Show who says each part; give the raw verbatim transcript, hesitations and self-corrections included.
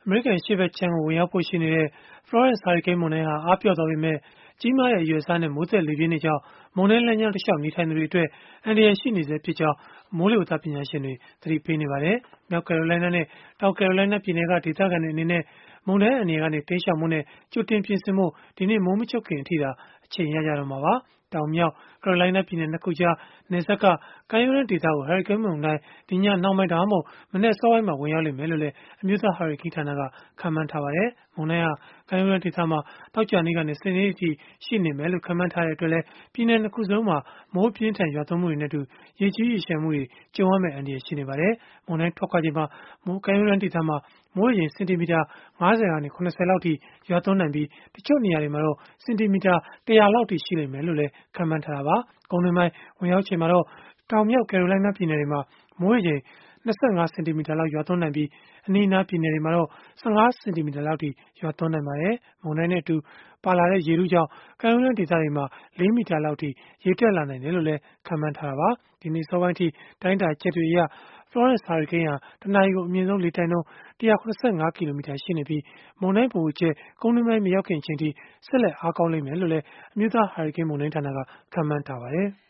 Speaker 1: အမေရိကန်အရှေ့ဘက်ခြမ်းကို ဝင်ရောက်ဖို့ ရှိနေတဲ့ Florence ဟာရီကိန်းမုန်တိုင်းဟာ အားပျော့သွားပေမဲ့ ကြီးမားတဲ့ အရွယ်အစားနဲ့ မိုးသက်လေပြင်းတွေကြောင့် မုန်တိုင်းလမ်းကြောင်းတလျှောက် နေထိုင်သူတွေအတွက် အန္တရာယ်ရှိနေဆဲဖြစ်ကြောင်း မိုးလေဝသပညာရှင်တွေ သတိပေးနေပါတယ်။ မြောက်ကယ်ရိုလိုင်းနားနဲ့ တောင်ကယ်ရိုလိုင်းနား ပြည်နယ်က ဒေသခံတွေ အနေနဲ့ မုန်တိုင်းအန္တရာယ်ကနေ တိမ်းရှောင်ဖို့နဲ့ ကြိုတင်ပြင်ဆင်ဖို့ ဒီနေ့မိုးမချုပ်ခင်အထိသာ အချိန်ရကြတော့မှာပါ။ တောင်-မြောက် ကယ်ရိုလိုင်းနားပြည်နယ် နှစ်ခုကြား နယ်စပ်က ကမ်းရိုးတန်းဒေသကို ဟာရီကိန်းမုန်တိုင်း ဒီညနှောင်းပိုင်း ဒါမှမဟုတ် မနက်အစောပိုင်းမှာ ဝင်ရောက်လိမ့်မယ်လို့လည်း အမျိုးသားဟာရီကိန်းဌာနက ခန့်မှန်းထားပါတယ်။ မုန်တိုင်းဟာ ကမ်းရိုးတန်းဒေသမှာ သောကြာနေ့ကနေ စနေနေ့အထိ ရှိနေမယ်လို့ ခန့်မှန်းထားတဲ့အတွက်လည်း ပြည်နယ် နှစ်ခုစလုံးမှာ မိုးအပြင်းအထန် ရွာသွန်းမှုတွေနဲ့အတူ ရေကြီးရေလျှံမှုတွေ ကြုံရမယ့် အန္တရာယ် ရှိနေပါတယ်။ မုန်တိုင်းထွက်ခွာချိန်မှာ ကမ်းရိုးတန်းဒေသမှာ မိုးရေချိန် စင်တီမီတာ ၅၀ ကနေ ၇၀ လောက်အထိ ရွာသွန်းနိုင်ပြီး၊ တချို့နေရာတွေမှာတော့ စင်တီမီတာ ၁၀၀ လောက်အထိ ရှိလိမ့်မယ်လို့လည်း ခန့်မှန်းထားတာပါ။ ကုန်းတွင်းပိုင်း ဝင်ရောက်ချိန်မှာတော့ တောင်-မြောက် ကယ်ရိုလိုင်းနား ပြည်နယ်တွေမှာ မိုးရေချိန် ၂၅ စင်တီမီတာလောက် ရွာသွန်းနိုင်ပြီး၊ အနီးအနား ပြည်နယ်တွေမှာတော့ ၁၅ စင်တီမီတာလောက်အထိ ရွာသွန်းနိုင်ပါတယ်။ မုန်တိုင်းနဲ့အတူ ပါလာတဲ့ ရေထုကြောင့် ကမ်းရိုးတန်းဒေသတွေမှာ လေးမီတာလောက်အထိ ရေတက်လာနိုင်တယ်လို့လည်း ခန့်မှန်းထားတာပါ။ ဒီနေ့အစောပိုင်းအထိ တိုင်းတာချက်တွေအရ Florence ဟာရီကိန်းဟာ တနာရီကို အမြင့်ဆုံးလေတိုက်နှုန်း ၁၇၅ ကီလိုမီတာ ရှိနေပြီး၊ မုန်တိုင်းဗဟိုချက် ကုန်းတွင်းပိုင်း မရောက်ခင် အချိန်အထိ ဆက်လက် အားကောင်းလိမ့်မယ်လို့လည်း အမျိုးသားဟာရီကိန်းမုန်တိုင်းဌာနက ခန့်မှန်းထားပါတယ်။